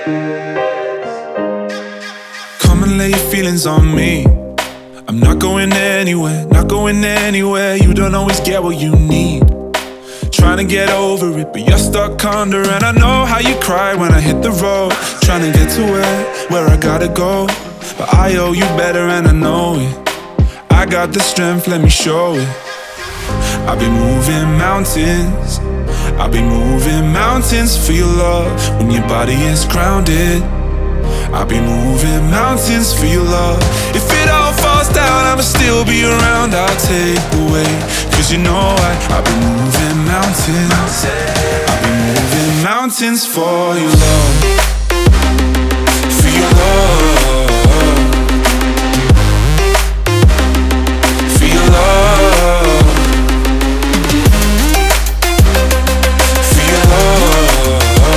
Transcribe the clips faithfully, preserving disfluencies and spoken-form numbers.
Come and lay your feelings on me. I'm not going anywhere, not going anywhere. You don't always get what you need. Trying to get over it, but you're stuck under. And I know how you cry when I hit the road, trying to get to where, where I gotta go. But I owe you better and I know it. I got the strength, let me show it. I've been moving mountains, I've been moving mountains for your love when your body is grounded. I'll be moving mountains for your love. If it all falls down, I'ma still be around. I'll take the weight, cause you know I, I'll be moving mountains. I'll be moving mountains for your love. For your love. For your love. For your love.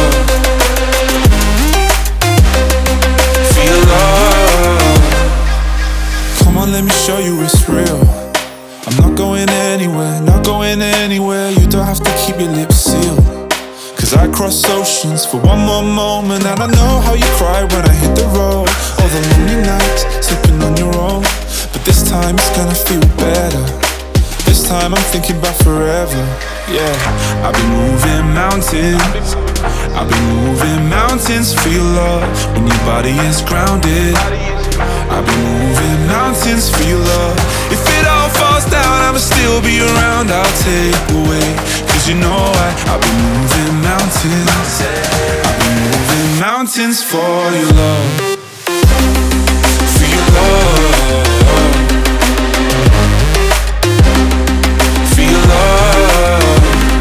Let me show you it's real. I'm not going anywhere, not going anywhere. You don't have to keep your lips sealed, cause I cross oceans for one more moment. And I know how you cry when I hit the road. All the lonely nights, sleeping on your own. But this time it's gonna feel better. This time I'm thinking about forever. Yeah, I've been moving mountains, I've been moving mountains for your love when your body is grounded. I've been moving mountains for your love. If it all falls down, I'ma still be around. I'll take the weight, cause you know I, I've been moving mountains. I've been moving mountains for your love. For your love. For your love.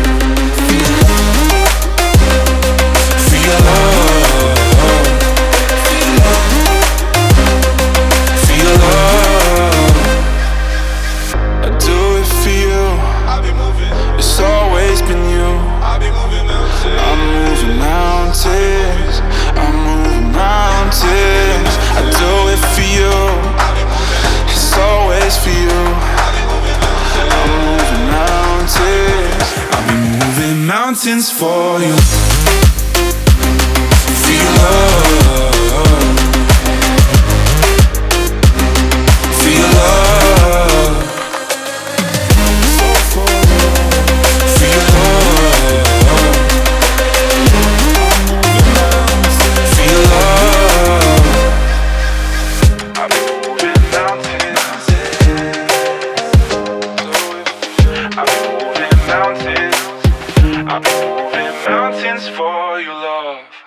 For your love. Mountains for you. For your love. For your love. For your love. For your love. I've been moving mountains. I've been moving mountains. I've been moving mountains for your love.